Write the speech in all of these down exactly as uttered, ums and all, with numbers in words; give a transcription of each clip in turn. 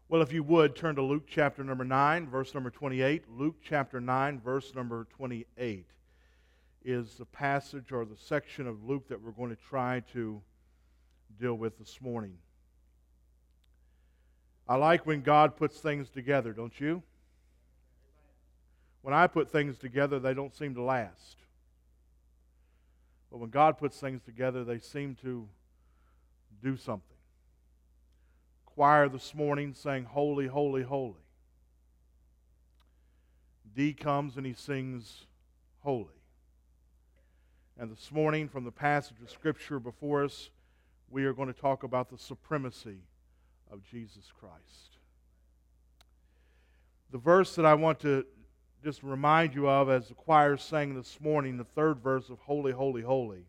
Well, if you would, turn to Luke chapter number nine, verse number twenty-eight. Luke chapter nine, verse number twenty-eight is the passage or the section of Luke that we're going to try to deal with this morning. I like when God puts things together, don't you? When I put things together, they don't seem to last. But when God puts things together, they seem to do something. Choir this morning sang, "Holy, holy, holy." D comes and he sings, "Holy." And this morning, from the passage of Scripture before us, we are going to talk about the supremacy of Jesus Christ. The verse that I want to just remind you of as the choir sang this morning, the third verse of "Holy, holy, holy,"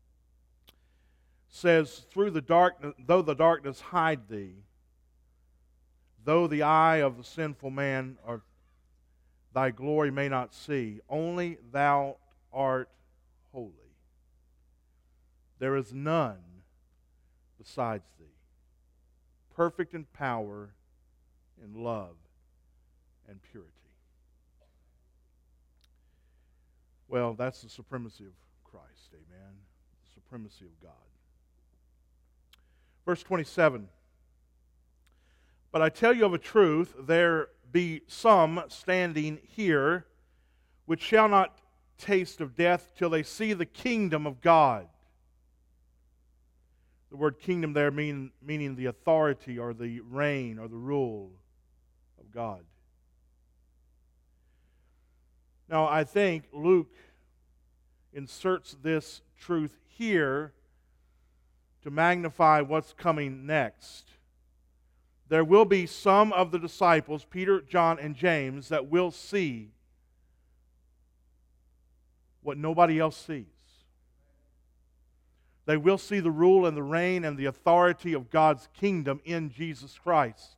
says, "Through the darkness, though the darkness hide thee, though the eye of the sinful man or thy glory may not see, only thou art holy. There is none besides thee, perfect in power, in love, and purity." Well, that's the supremacy of Christ, amen. The supremacy of God. Verse twenty-seven. "But I tell you of a truth, there be some standing here which shall not taste of death till they see the kingdom of God." The word kingdom there mean, meaning the authority or the reign or the rule of God. Now, I think Luke inserts this truth here to magnify what's coming next. There will be some of the disciples, Peter, John, and James, that will see what nobody else sees. They will see the rule and the reign and the authority of God's kingdom in Jesus Christ.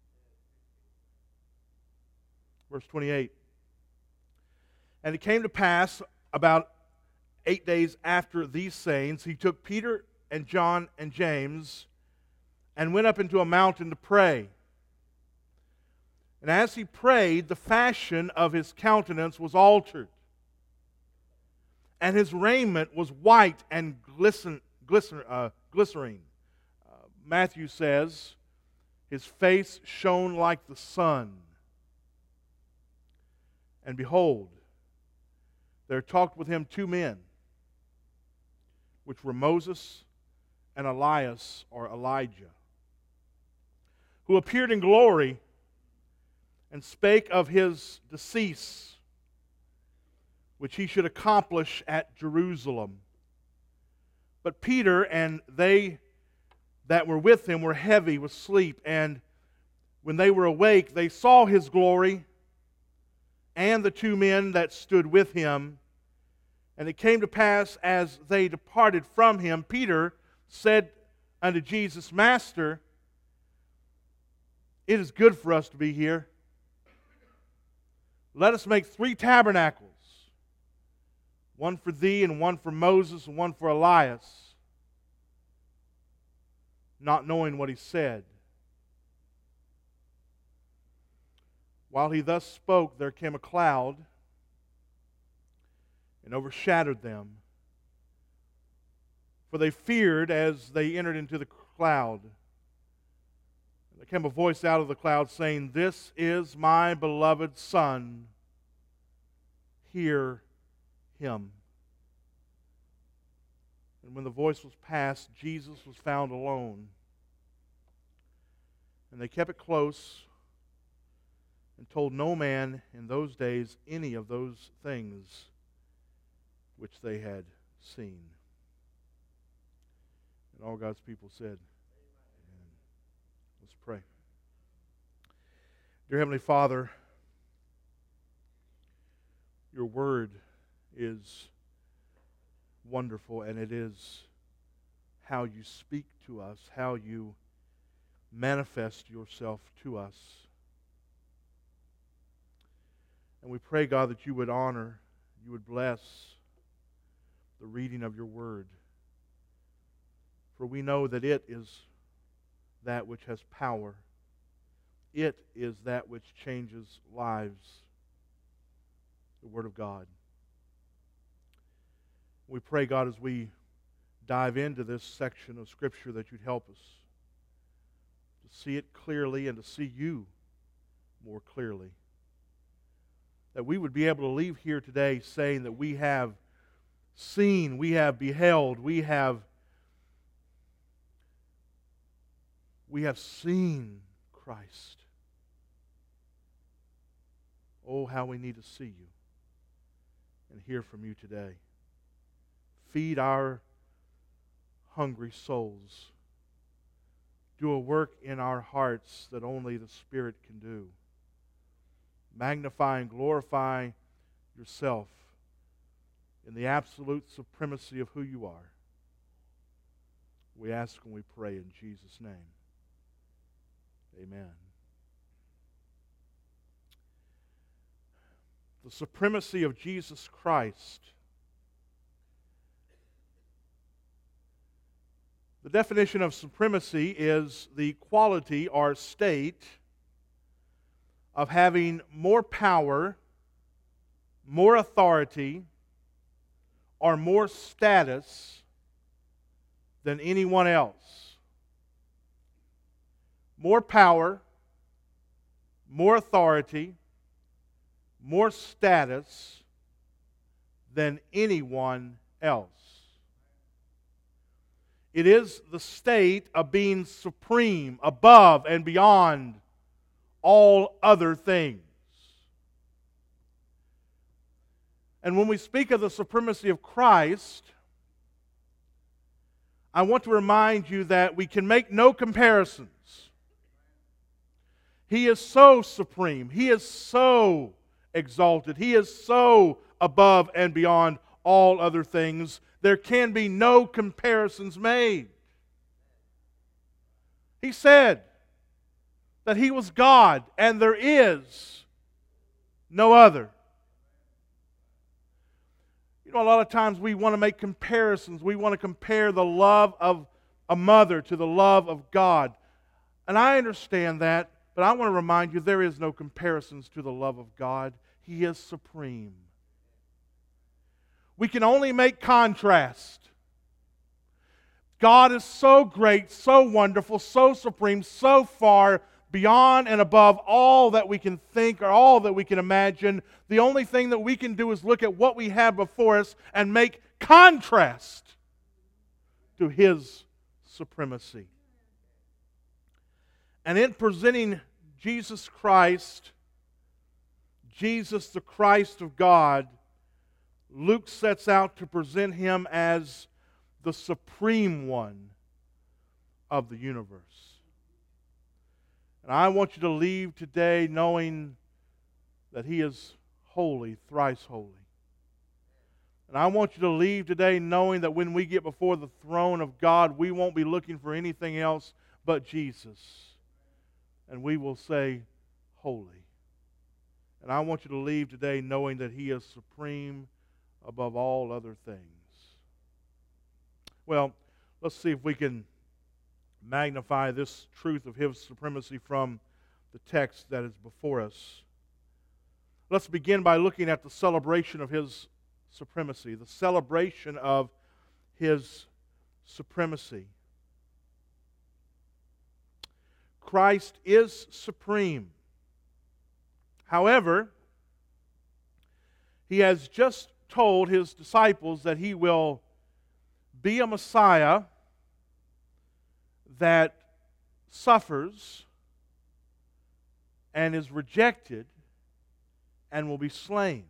Verse twenty-eight. "And it came to pass about eight days after these sayings, he took Peter and John and James and went up into a mountain to pray. And as he prayed, the fashion of his countenance was altered, and his raiment was white and glisten, glisten, uh, glycerine." Uh, Matthew says, "His face shone like the sun. And behold, there talked with him two men, which were Moses and Elias," or Elijah, "who appeared in glory and spake of his decease, which he should accomplish at Jerusalem. But Peter and they that were with him were heavy with sleep, and when they were awake, they saw his glory and the two men that stood with him. And it came to pass, as they departed from him, Peter said unto Jesus, Master, it is good for us to be here. Let us make three tabernacles, one for thee, and one for Moses, and one for Elias," not knowing what he said. While he thus spoke, there came a cloud and overshadowed them. For they feared as they entered into the cloud. There came a voice out of the cloud saying, "This is my beloved Son. Hear him." And when the voice was past, Jesus was found alone. And they kept it close and told no man in those days any of those things which they had seen. And all God's people said, Amen. Let's pray. Dear Heavenly Father, your word is wonderful, and it is how you speak to us, how you manifest yourself to us. And we pray, God, that you would honor, you would bless the reading of your word. For we know that it is that which has power It is that which changes lives. The Word of God. We pray, God, as we dive into this section of Scripture, that you'd help us to see it clearly and to see you more clearly. That we would be able to leave here today saying that we have seen, we have beheld, we have we have seen Christ. Oh, how we need to see you and hear from you today. Feed our hungry souls. Do a work in our hearts that only the Spirit can do. Magnify and glorify yourself in the absolute supremacy of who you are. We ask and we pray in Jesus' name. Amen. The supremacy of Jesus Christ. The definition of supremacy is the quality or state of having more power, more authority, or more status than anyone else. More power, more authority, more status than anyone else. It is the state of being supreme, above and beyond all other things. And when we speak of the supremacy of Christ, I want to remind you that we can make no comparisons. He is so supreme. He is so exalted. He is so above and beyond all other things. There can be no comparisons made. He said that He was God and there is no other. You know, a lot of times we want to make comparisons. We want to compare the love of a mother to the love of God. And I understand that, but I want to remind you there is no comparisons to the love of God. He is supreme. We can only make contrast. God is so great, so wonderful, so supreme, so far beyond and above all that we can think or all that we can imagine. The only thing that we can do is look at what we have before us and make contrast to His supremacy. And in presenting Jesus Christ, Jesus the Christ of God, Luke sets out to present Him as the supreme one of the universe. And I want you to leave today knowing that He is holy, thrice holy. And I want you to leave today knowing that when we get before the throne of God, we won't be looking for anything else but Jesus. And we will say, holy. And I want you to leave today knowing that He is supreme above all other things. Well, let's see if we can magnify this truth of His supremacy from the text that is before us. Let's begin by looking at the celebration of His supremacy, the celebration of His supremacy. Christ is supreme. However, He has just told His disciples that He will be a Messiah that suffers and is rejected and will be slain.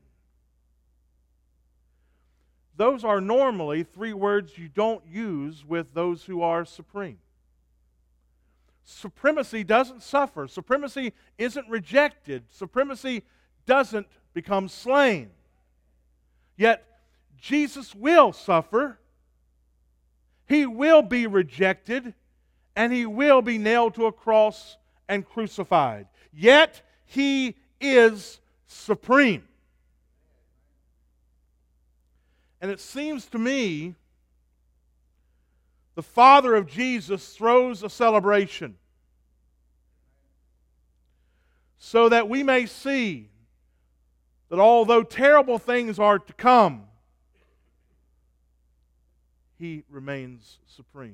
Those are normally three words you don't use with those who are supreme. Supremacy doesn't suffer. Supremacy isn't rejected. Supremacy doesn't become slain. Yet, Jesus will suffer. He will be rejected. And He will be nailed to a cross and crucified. Yet, He is supreme. And it seems to me the Father of Jesus throws a celebration. so that we may see that although terrible things are to come, He remains supreme.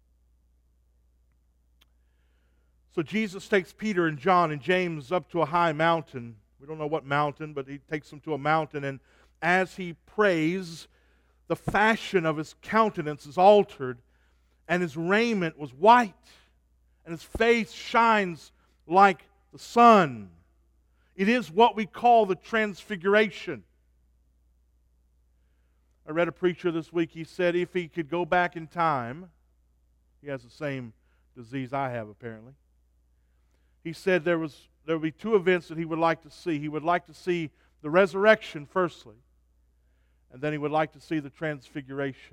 So Jesus takes Peter and John and James up to a high mountain. We don't know what mountain, but He takes them to a mountain, and as He prays, the fashion of His countenance is altered, and His raiment was white, and His face shines like the sun. It is what we call the transfiguration. I read a preacher this week, he said if he could go back in time, he has the same disease I have apparently. He said there was there would be two events that he would like to see. He would like to see the resurrection firstly, and then he would like to see the transfiguration.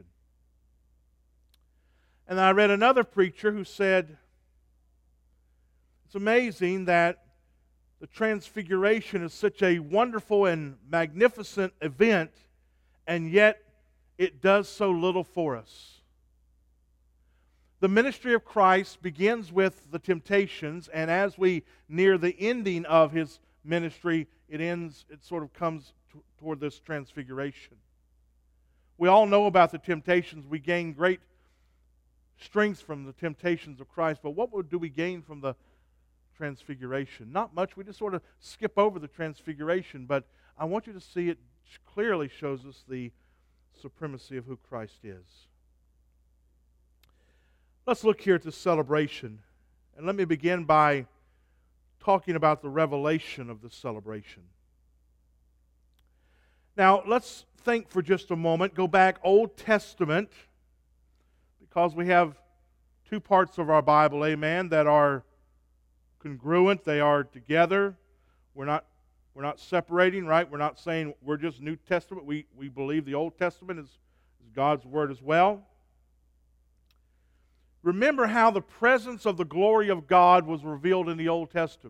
And I read another preacher who said it's amazing that the transfiguration is such a wonderful and magnificent event, and yet it does so little for us. The ministry of Christ begins with the temptations, and as we near the ending of His ministry, it ends, it sort of comes t- toward this transfiguration. We all know about the temptations. We gain great strength from the temptations of Christ, but what do we gain from the transfiguration? Not much. We just sort of skip over the transfiguration, but I want you to see it clearly shows us the supremacy of who Christ is. Let's look here at this celebration, and let me begin by talking about the revelation of this celebration. Now, let's think for just a moment, go back Old Testament, because we have two parts of our Bible, amen, that are congruent, they are together. We're not we're not separating, right? We're not saying we're just New Testament. We we believe the Old Testament is, is God's Word as well. Remember how the presence of the glory of God was revealed in the Old Testament.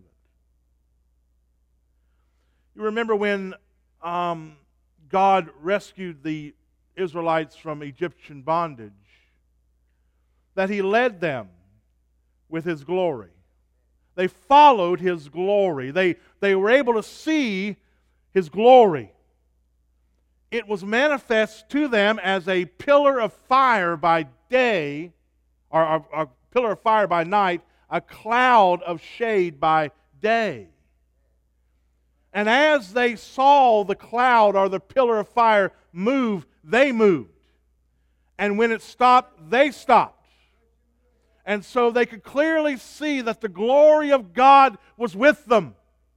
You remember when um, God rescued the Israelites from Egyptian bondage, that He led them with His glory. They followed His glory. They, they were able to see His glory. It was manifest to them as a pillar of fire by day, or a, a pillar of fire by night, a cloud of shade by day. And as they saw the cloud or the pillar of fire move, they moved. And when it stopped, they stopped. And so they could clearly see that the glory of God was with them.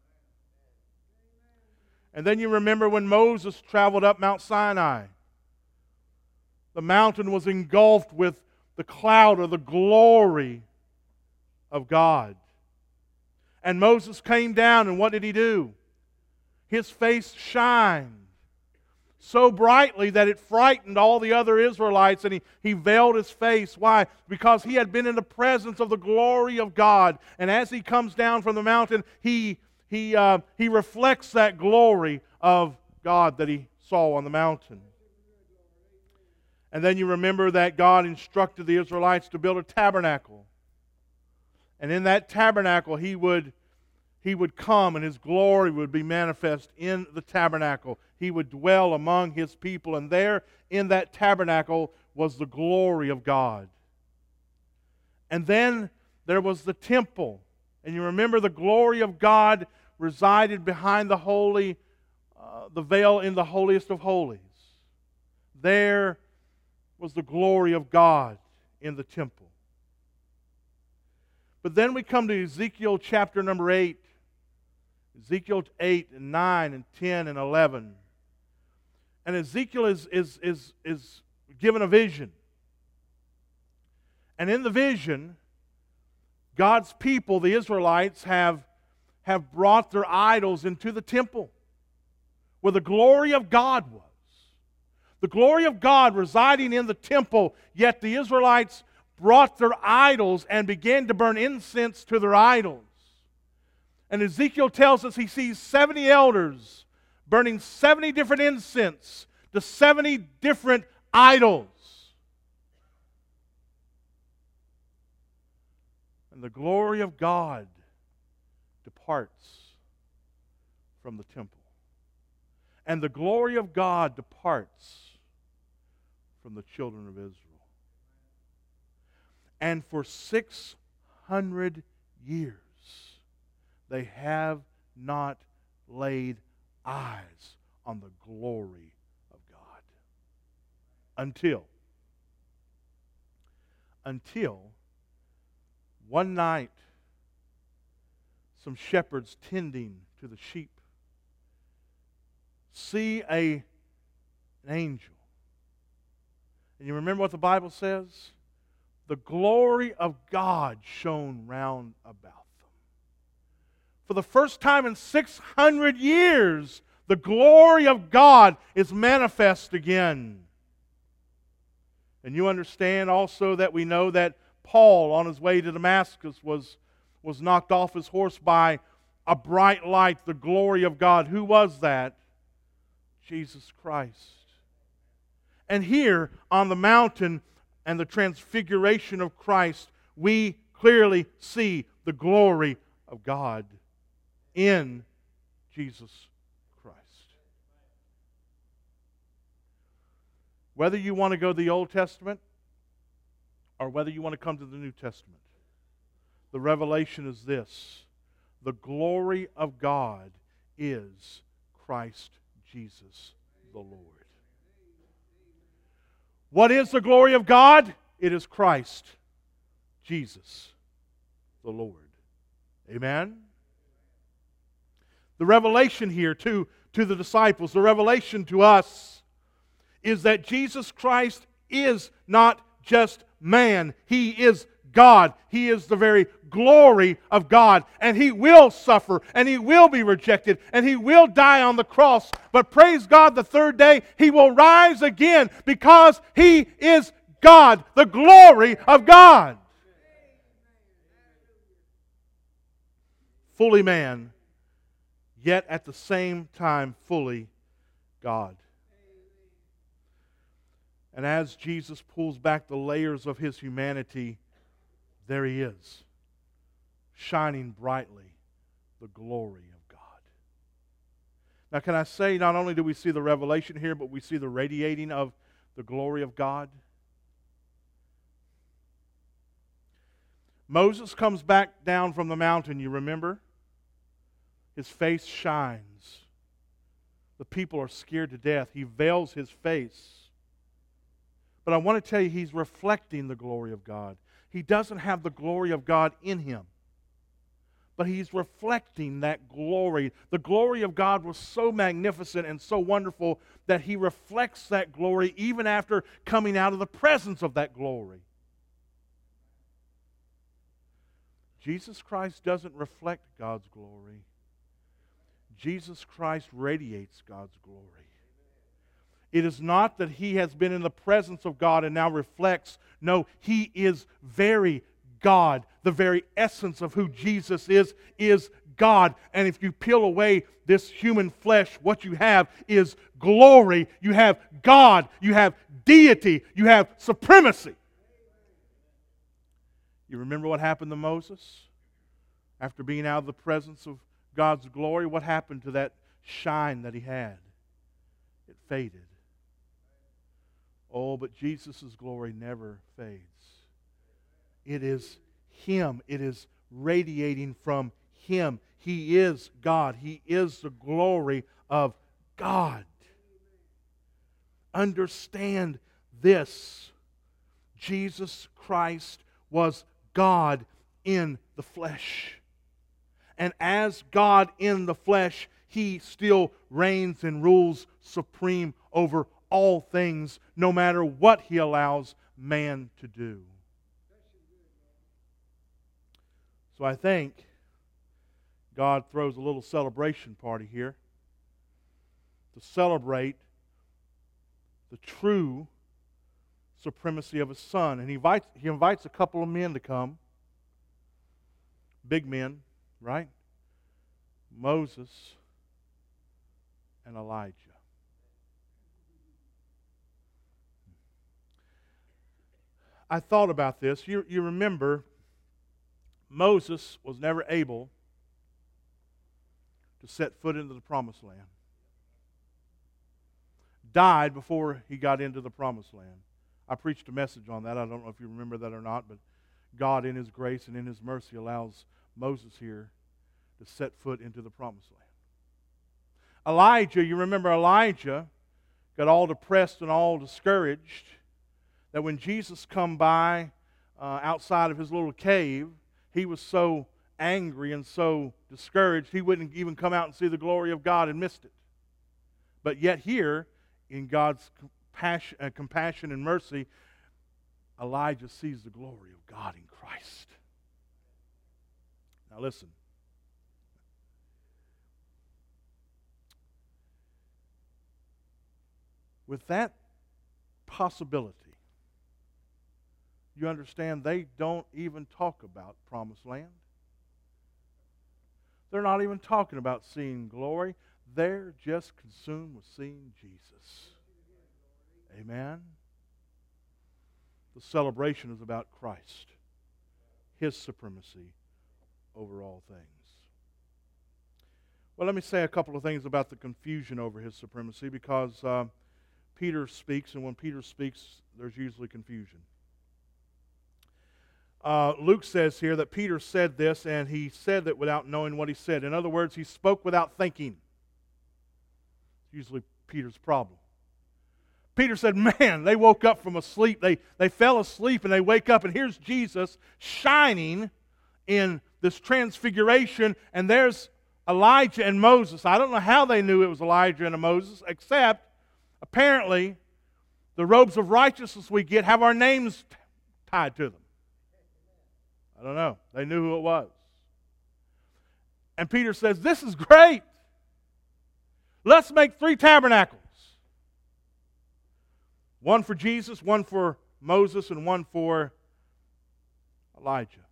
And then you remember when Moses traveled up Mount Sinai. The mountain was engulfed with the cloud or the glory of God. And Moses came down, and what did he do? His face shined so brightly that it frightened all the other Israelites, and he, he veiled his face. Why? Because he had been in the presence of the glory of God. And as he comes down from the mountain, he, he, uh, he reflects that glory of God that he saw on the mountain. And then you remember that God instructed the Israelites to build a tabernacle. And in that tabernacle, He would He would come and His glory would be manifest in the tabernacle. He would dwell among His people, and there in that tabernacle was the glory of God. And then there was the temple. And you remember the glory of God resided behind the holy, uh, the veil in the holiest of holies. There was the glory of God in the temple. But then we come to Ezekiel chapter number eight. Ezekiel eight and nine and ten and eleven. And Ezekiel is, is, is, is given a vision. And in the vision, God's people, the Israelites, have, have brought their idols into the temple where the glory of God was. The glory of God residing in the temple, yet the Israelites brought their idols and began to burn incense to their idols. And Ezekiel tells us he sees seventy elders burning seventy different incense to seventy different idols. And the glory of God departs from the temple. And the glory of God departs from the children of Israel. And for six hundred years they have not laid eyes on the glory of God. Until, until one night, some shepherds tending to the sheep see a, an angel. And you remember what the Bible says? The glory of God shone round about them. For the first time in six hundred years, the glory of God is manifest again. And you understand also that we know that Paul, on his way to Damascus, was, was knocked off his horse by a bright light, the glory of God. Who was that? Jesus Christ. And here on the mountain and the transfiguration of Christ, we clearly see the glory of God in Jesus Christ. Whether you want to go to the Old Testament or whether you want to come to the New Testament, the revelation is this: the glory of God is Christ Jesus the Lord. What is the glory of God? It is Christ Jesus the Lord. Amen? The revelation here to, to the disciples, the revelation to us, is that Jesus Christ is not just man. He is God. He is the very glory of God. And He will suffer, and He will be rejected, and He will die on the cross. But praise God, the third day He will rise again, because He is God, the glory of God. Fully man, yet at the same time fully God. And as Jesus pulls back the layers of His humanity, there He is, shining brightly the glory of God. Now, can I say, not only do we see the revelation here, but we see the radiating of the glory of God. Moses comes back down from the mountain, you remember? His face shines. The people are scared to death. He veils his face. But I want to tell you, he's reflecting the glory of God. He doesn't have the glory of God in him, but he's reflecting that glory. The glory of God was so magnificent and so wonderful that he reflects that glory even after coming out of the presence of that glory. Jesus Christ doesn't reflect God's glory. Jesus Christ radiates God's glory. It is not that He has been in the presence of God and now reflects. No, He is very God. The very essence of who Jesus is, is God. And if you peel away this human flesh, what you have is glory. You have God. You have deity. You have supremacy. You remember what happened to Moses? After being out of the presence of God's glory, what happened to that shine that he had? It faded. Oh, but Jesus' glory never fades. It is Him. It is radiating from Him. He is God. He is the glory of God. Understand this. Jesus Christ was God in the flesh. And as God in the flesh, He still reigns and rules supreme over all things, no matter what He allows man to do. So I think God throws a little celebration party here to celebrate the true supremacy of His Son. And He invites, he invites a couple of men to come. Big men, right? Moses and Elijah. I thought about this. You, you remember, Moses was never able to set foot into the promised land. Died before he got into the promised land. I preached a message on that. I don't know if you remember that or not, but God in His grace and in His mercy allows Moses here to set foot into the promised land. Elijah, you remember Elijah got all depressed and all discouraged that when Jesus come by uh, outside of his little cave, he was so angry and so discouraged he wouldn't even come out and see the glory of God and missed it. But yet here, in God's compassion, uh, compassion and mercy, Elijah sees the glory of God in Christ. Now listen. With that possibility, you understand they don't even talk about promised land. They're not even talking about seeing glory. They're just consumed with seeing Jesus. Amen? The celebration is about Christ, His supremacy over all things. Well, let me say a couple of things about the confusion over His supremacy, because uh, Peter speaks, and when Peter speaks, there's usually confusion. Uh, Luke says here that Peter said this, and he said that without knowing what he said. In other words, he spoke without thinking. Usually Peter's problem. Peter said, man, they woke up from a sleep. They, they fell asleep, and they wake up, and here's Jesus shining in this transfiguration, and there's Elijah and Moses. I don't know how they knew it was Elijah and Moses, except apparently the robes of righteousness we get have our names t- tied to them. I don't know. They knew who it was. And Peter says, this is great. Let's make three tabernacles. One for Jesus, one for Moses, and one for Elijah.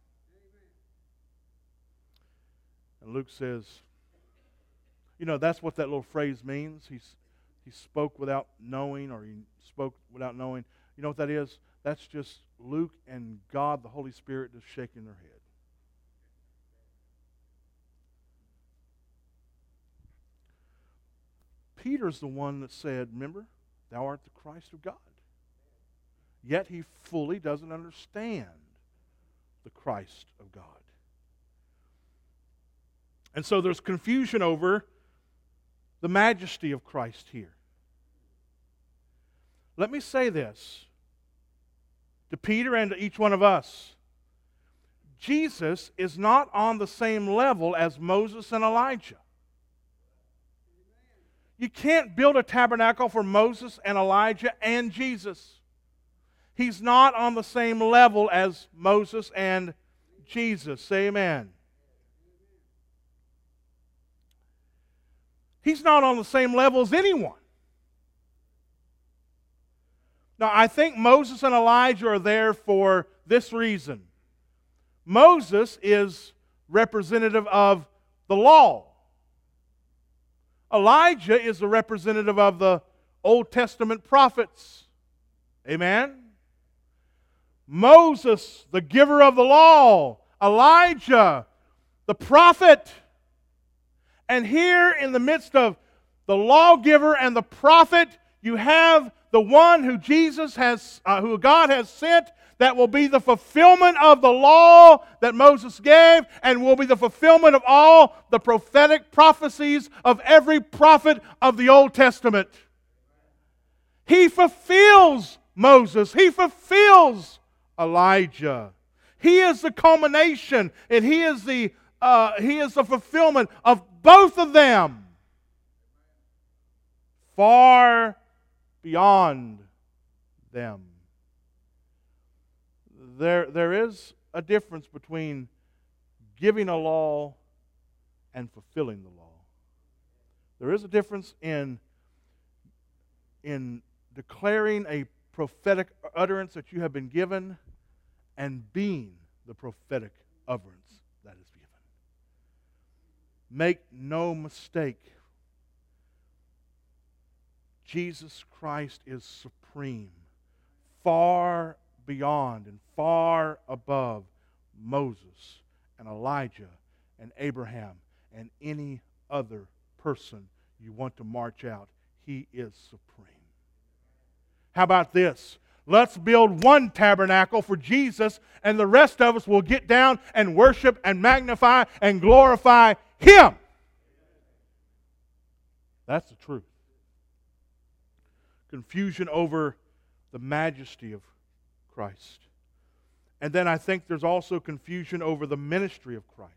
And Luke says, you know, that's what that little phrase means. He's, he spoke without knowing, or he spoke without knowing. You know what that is? That's just Luke and God, the Holy Spirit, just shaking their head. Peter's the one that said, remember, thou art the Christ of God. Yet he fully doesn't understand the Christ of God. And so there's confusion over the majesty of Christ here. Let me say this to Peter and to each one of us. Jesus is not on the same level as Moses and Elijah. You can't build a tabernacle for Moses and Elijah and Jesus. He's not on the same level as Moses and Jesus. Say amen. He's not on the same level as anyone. Now, I think Moses and Elijah are there for this reason. Moses is representative of the law. Elijah is the representative of the Old Testament prophets. Amen? Moses, the giver of the law. Elijah, the prophet. And here in the midst of the lawgiver and the prophet, you have the one who Jesus has, uh, who God has sent, that will be the fulfillment of the law that Moses gave, and will be the fulfillment of all the prophetic prophecies of every prophet of the Old Testament. He fulfills Moses. He fulfills Elijah. He is the culmination, and he is the uh, he is the fulfillment of both of them. Far beyond them. There, there is a difference between giving a law and fulfilling the law. There is a difference in, in declaring a prophetic utterance that you have been given and being the prophetic utterance that is given. Make no mistake, Jesus Christ is supreme, far beyond and far above Moses and Elijah and Abraham and any other person you want to march out. He is supreme. How about this? Let's build one tabernacle for Jesus, and the rest of us will get down and worship and magnify and glorify Him. That's the truth. Confusion over the majesty of Christ. And then I think there's also confusion over the ministry of Christ.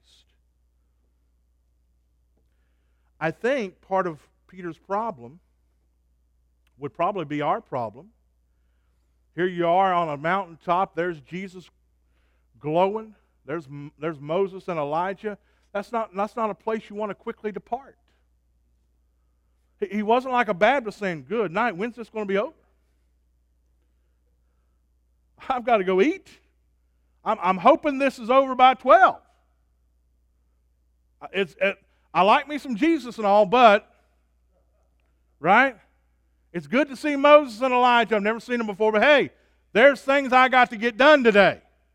I think part of Peter's problem would probably be our problem. Here you are on a mountaintop. There's Jesus glowing. There's, there's Moses and Elijah. That's not, that's not a place you want to quickly depart. He wasn't like a Baptist saying, good night, when's this going to be over? I've got to go eat. I'm, I'm hoping this is over by twelve. It's, it, I like me some Jesus and all, but, right? It's good to see Moses and Elijah. I've never seen them before, but hey, there's things I got to get done today.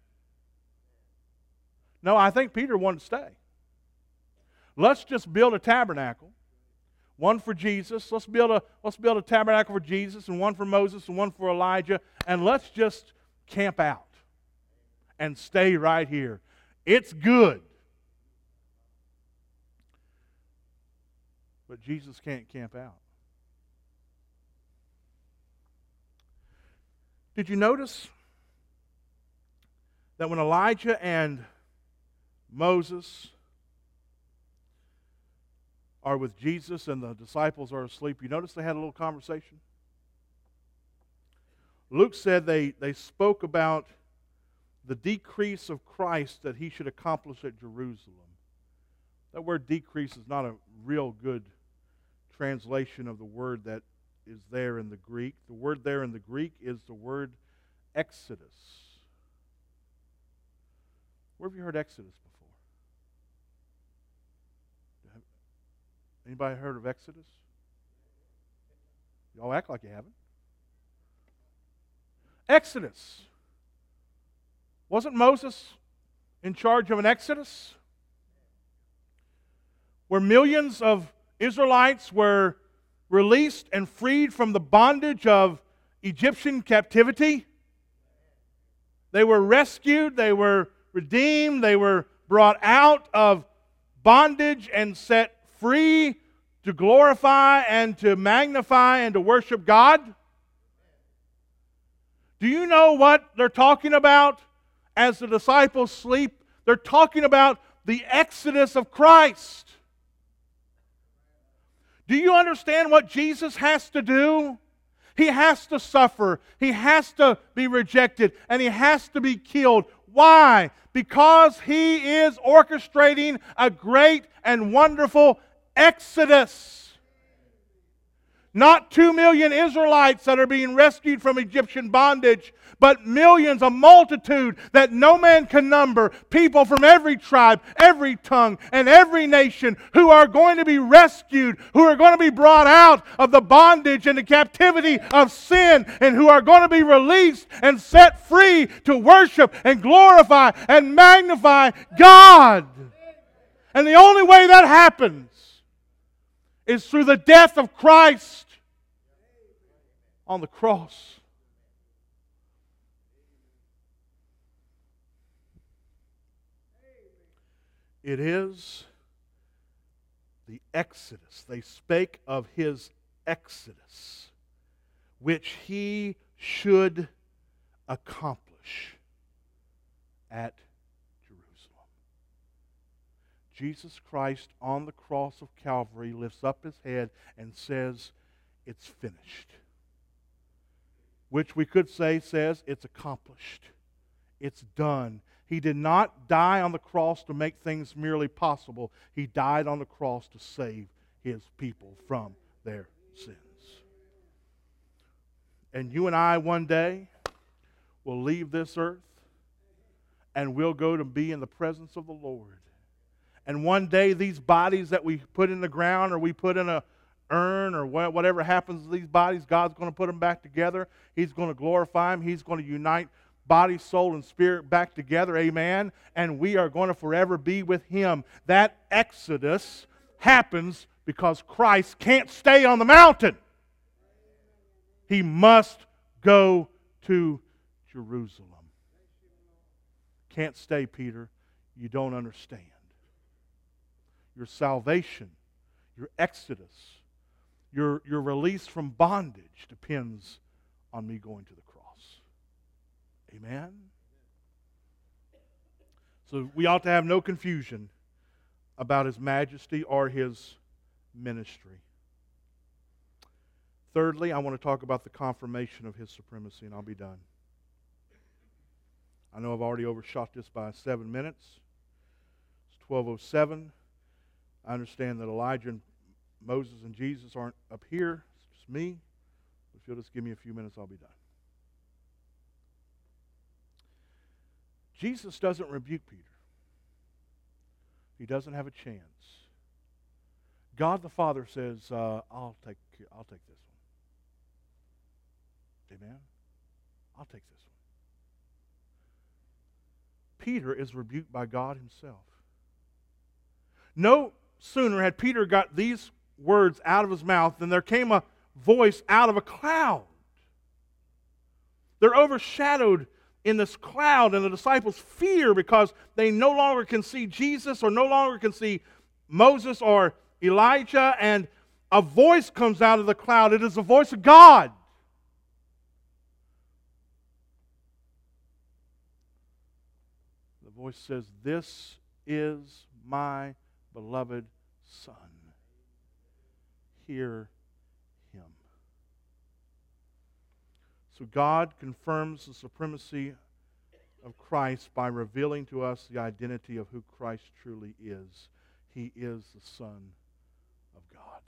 No, I think Peter wanted to stay. Let's just build a tabernacle. One for Jesus. Let's build a let's build a tabernacle for Jesus, and one for Moses, and one for Elijah, and let's just camp out and stay right here. It's good. But Jesus can't camp out. Did you notice that when Elijah and Moses are with Jesus and the disciples are asleep, you notice they had a little conversation? Luke said they, they spoke about the decrease of Christ that he should accomplish at Jerusalem. That word decrease is not a real good translation of the word that is there in the Greek. The word there in the Greek is the word Exodus. Where have you heard Exodus before? Anybody heard of Exodus? Y'all act like you haven't. Exodus. Wasn't Moses in charge of an Exodus? Where millions of Israelites were released and freed from the bondage of Egyptian captivity. They were rescued, they were redeemed, they were brought out of bondage and set free to glorify and to magnify and to worship God. Do you know what they're talking about as the disciples sleep? They're talking about the exodus of Christ. Do you understand what Jesus has to do? He has to suffer. He has to be rejected. And He has to be killed. Why? Because He is orchestrating a great and wonderful exodus. Not two million Israelites that are being rescued from Egyptian bondage, but millions, a multitude that no man can number, people from every tribe, every tongue, and every nation who are going to be rescued, who are going to be brought out of the bondage and the captivity of sin, and who are going to be released and set free to worship and glorify and magnify God. And the only way that happens is through the death of Christ on the cross. It is the exodus. They spake of His exodus, which He should accomplish at Jerusalem. Jesus Christ on the cross of Calvary lifts up His head and says, it's finished. Which we could say says, it's accomplished. It's done. He did not die on the cross to make things merely possible. He died on the cross to save His people from their sins. And you and I one day will leave this earth and we'll go to be in the presence of the Lord. And one day these bodies that we put in the ground or we put in a urn or whatever happens to these bodies, God's going to put them back together. He's going to glorify them. He's going to unite body, soul, and spirit back together. Amen. And we are going to forever be with Him. That exodus happens because Christ can't stay on the mountain. He must go to Jerusalem. Can't stay, Peter. You don't understand. Your salvation, your exodus, your, your release from bondage depends on me going to the cross. Amen? So we ought to have no confusion about His majesty or His ministry. Thirdly, I want to talk about the confirmation of His supremacy, and I'll be done. I know I've already overshot this by seven minutes. It's twelve oh seven. I understand that Elijah and Moses and Jesus aren't up here. It's just me. If you'll just give me a few minutes, I'll be done. Jesus doesn't rebuke Peter. He doesn't have a chance. God the Father says, uh, I'll take I'll take this one. Amen? I'll take this one. Peter is rebuked by God Himself. No sooner had Peter got these words out of his mouth than there came a voice out of a cloud. They're overshadowed in this cloud, and the disciples fear because they no longer can see Jesus or no longer can see Moses or Elijah, and a voice comes out of the cloud. It is the voice of God. The voice says, "This is my beloved Son. Hear Him." So God confirms the supremacy of Christ by revealing to us the identity of who Christ truly is. He is the Son of God.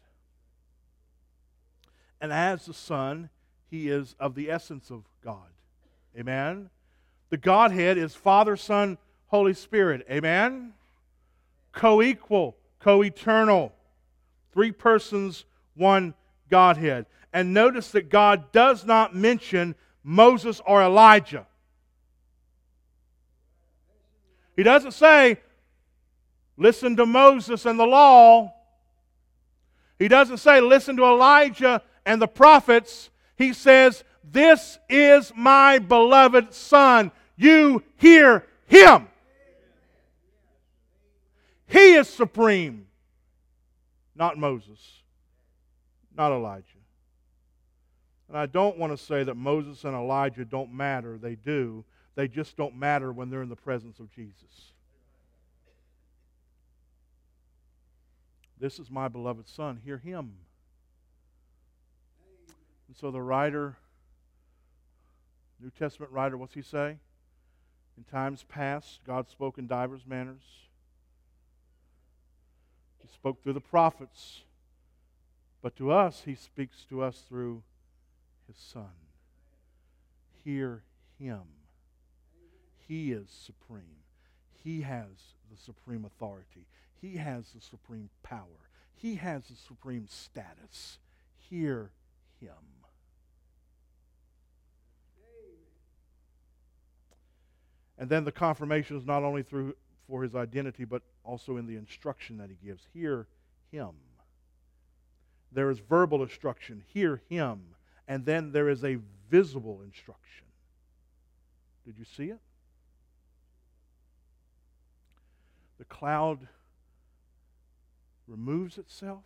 And as the Son, He is of the essence of God. Amen? The Godhead is Father, Son, Holy Spirit. Amen? Co-equal, co-eternal. Three persons, one Godhead. And notice that God does not mention Moses or Elijah. He doesn't say, listen to Moses and the law. He doesn't say, listen to Elijah and the prophets. He says, this is my beloved Son. You hear Him. He is supreme, not Moses, not Elijah. And I don't want to say that Moses and Elijah don't matter. They do. They just don't matter when they're in the presence of Jesus. This is my beloved Son. Hear Him. And so the writer, New Testament writer, what's he say? In times past, God spoke in divers manners. He spoke through the prophets. But to us, He speaks to us through His Son. Hear Him. He is supreme. He has the supreme authority. He has the supreme power. He has the supreme status. Hear Him. And then the confirmation is not only through for His identity, but also in the instruction that He gives. Hear Him. There is verbal instruction. Hear Him. And then there is a visible instruction. Did you see it? The cloud removes itself.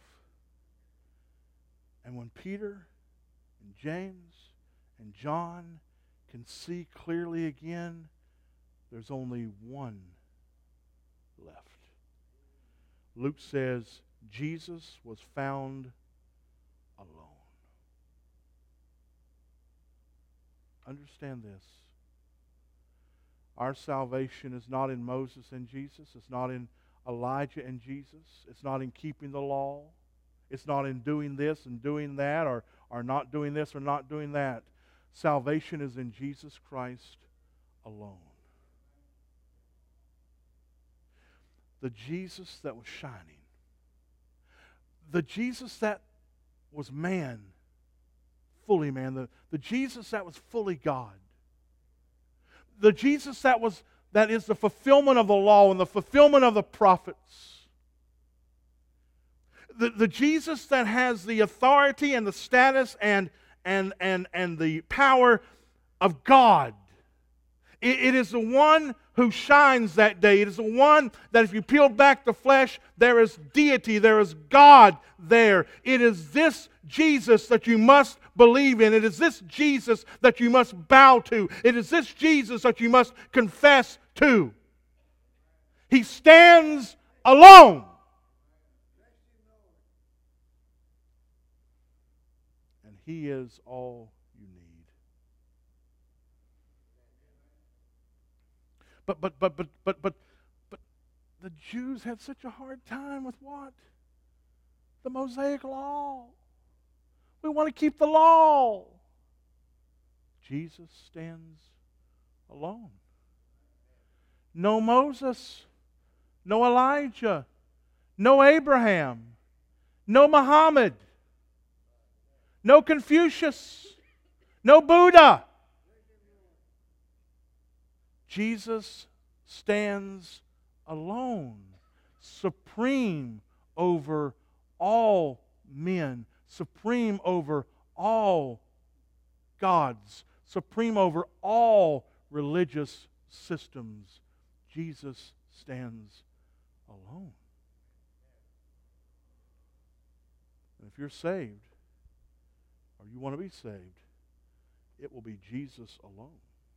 And when Peter and James and John can see clearly again, there's only one left. Luke says, Jesus was found alone. Understand this. Our salvation is not in Moses and Jesus. It's not in Elijah and Jesus. It's not in keeping the law. It's not in doing this and doing that, or, or not doing this or not doing that. Salvation is in Jesus Christ alone. The Jesus that was shining. The Jesus that was man, fully man. The, the Jesus that was fully God. The Jesus that was that is the fulfillment of the law and the fulfillment of the prophets. The, the Jesus that has the authority and the status and, and, and, and the power of God. It, it is the one who shines that day. It is the one that if you peel back the flesh, there is deity, there is God there. It is this Jesus that you must believe in. It is this Jesus that you must bow to. It is this Jesus that you must confess to. He stands alone. And He is all you need. But but but but but but but the Jews had such a hard time with what? The Mosaic law. We want to keep the law. Jesus stands alone. No Moses, no Elijah, no Abraham, no Muhammad, no Confucius, no Buddha. Jesus stands alone, supreme over all men, supreme over all gods, supreme over all religious systems. Jesus stands alone. And if you're saved, or you want to be saved, it will be Jesus alone.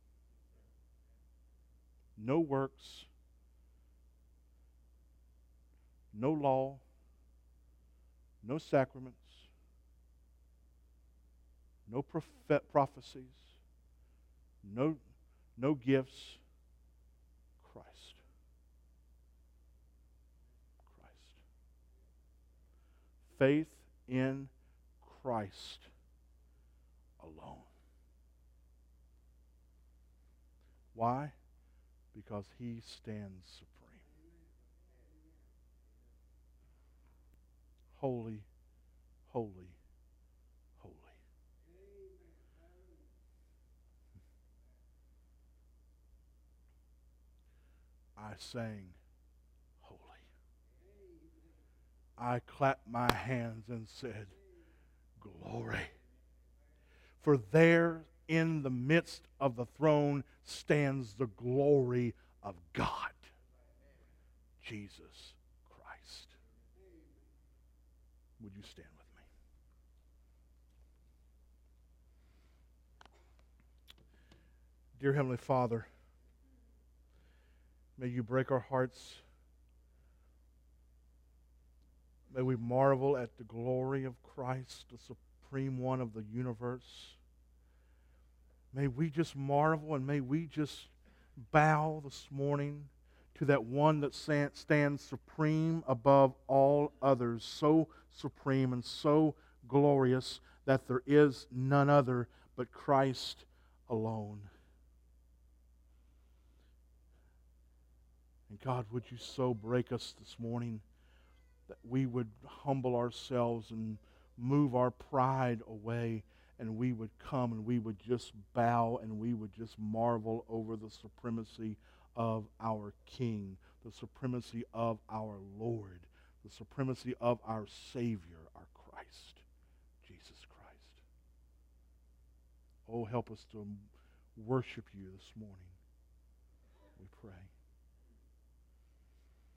No works, no law, no sacraments, no prophet prophecies, no, no gifts. Christ. Christ. Faith in Christ alone. Why? Because He stands supreme. Holy, holy, holy. I sang holy. I clapped my hands and said, glory. For there in the midst of the throne stands the glory of God, Jesus Christ. Would you stand with me? Dear Heavenly Father, may you break our hearts. May we marvel at the glory of Christ, the supreme one of the universe. May we just marvel and may we just bow this morning to that one that stands supreme above all others, so supreme and so glorious that there is none other but Christ alone. And God, would you so break us this morning that we would humble ourselves and move our pride away, and we would come and we would just bow and we would just marvel over the supremacy of our King, the supremacy of our Lord, the supremacy of our Savior, our Christ, Jesus Christ. Oh, help us to worship you this morning, we pray.